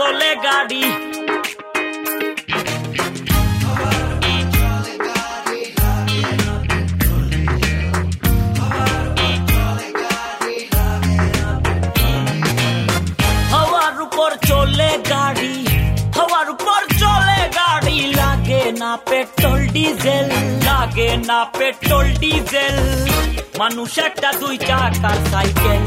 চলে গাড়ি হাওয়ার উপর চলে গাড়ি হাওয়ার উপর চলে গাড়ি লাগে না পেট্রোল ডিজেল লাগে না পেট্রোল ডিজেল মানুষ একটা দুই চাকার সাইকেল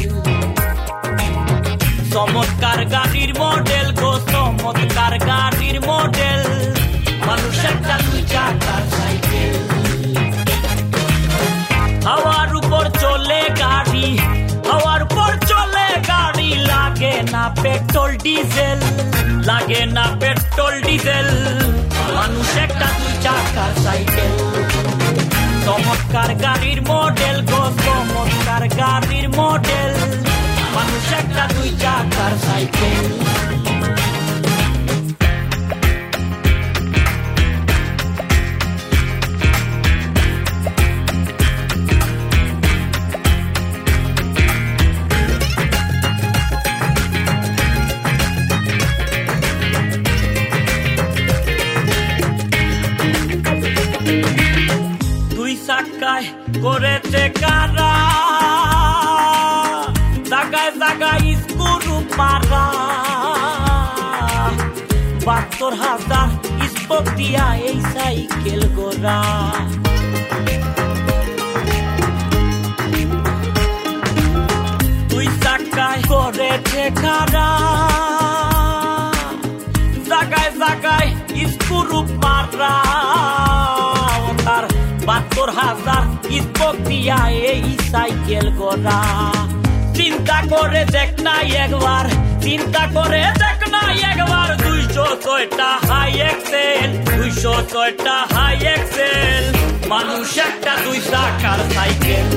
চমৎকার গাড়ির মডেল গো চমৎকার গাড়ির মডেল মানুষ একটা দুই চাকার সাইকেল হাওয়ার উপর চলে গাড়ি হাওয়ার উপর চলে গাড়ি লাগে না পেট্রোল ডিজেল লাগে না পেট্রোল ডিজেল মানুষ একটা দুই চাকার সাইকেল চমৎকার গাড়ির মডেল গো চমৎকার গাড়ির মডেল মানুষ একটা দুই চাকার সাইকেল দুই চাকায় করেছে কারা জাগায় জাগায় স্ক্রু মারা ৭২,০০০ স্পোক দিয়া এই সাইকেল গোরা দুই চাকায় করেছে কারা জাগায় জাগায় স্ক্রু মারা ৭২,০০০ স্পোক দিয়া এই সাইকেল গোরা চিন্তা করে দেখ না একবার চিন্তা করে দেখ না একবার ২০৬টা হাই এক্সেল ২০৬টা হাই এক্সেল মানুষ একটা দুই চাকার সাইকেল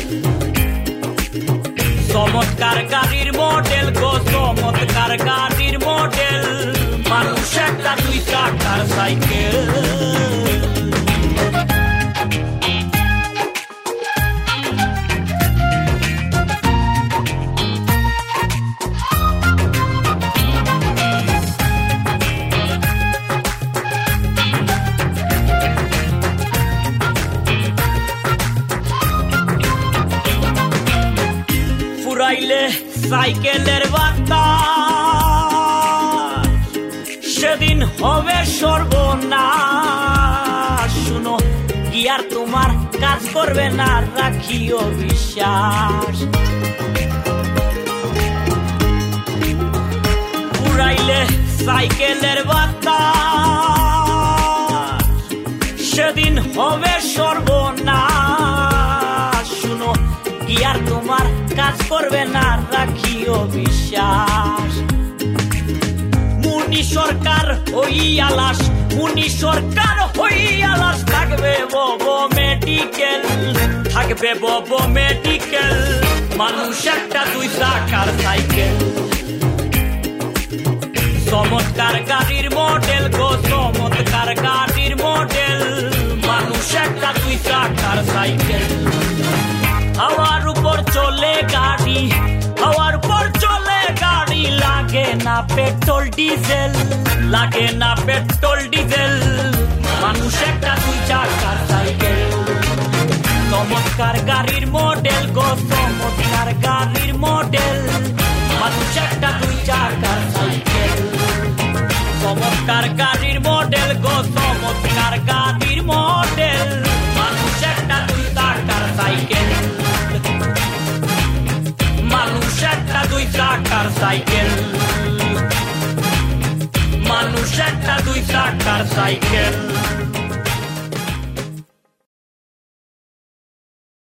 চমৎকার গাড়ির মডেল গো চমৎকার গাড়ির মডেল মানুষ একটা দুই চাকার সাইকেল ফুরাইলে সাইকেলের বাতাস সেদিন হবে সর্বনাশ শুনো গিয়ার তোমার কাজ করবে না রাখিও বিশ্বাস ফুরাইলে সাইকেলের বাতাস সেদিন হবে সর্বনাশ শুনো গিয়ার তোমার কাজ করবে না রাখিও বিশ্বাস মুনি সরকার ওই আলাস মুনি সরকার ওই আলাস থাকবে বব মেডিকেল থাকবে বব মেডিকেল মানুষ একটা দুই চাকার সাইকেল চমৎকার গাড়ির মডেল গো চমৎকার গাড়ির মডেল মানুষ একটা দুই চাকার সাইকেল হাওয়ার উপর চলে গাড়ি হাওয়ার উপর চলে গাড়ি লাগে না পেট্রোল ডিজেল লাগে না পেট্রোল ডিজেল মানুষ একটা দুই চাকার সাইকেল চমৎকার গাড়ির মডেল গো চমৎকার গাড়ির মডেল মানুষ একটা দুই চাকার সাইকেল চমৎকার গাড়ির মডেল গো চমৎকার গাড়ির মডেল মানুষ একটা দুই চাকার সাইকেল মানুষ একটা দুই চাকার সাইকেল মানুষ একটা দুই চাকার সাইকেল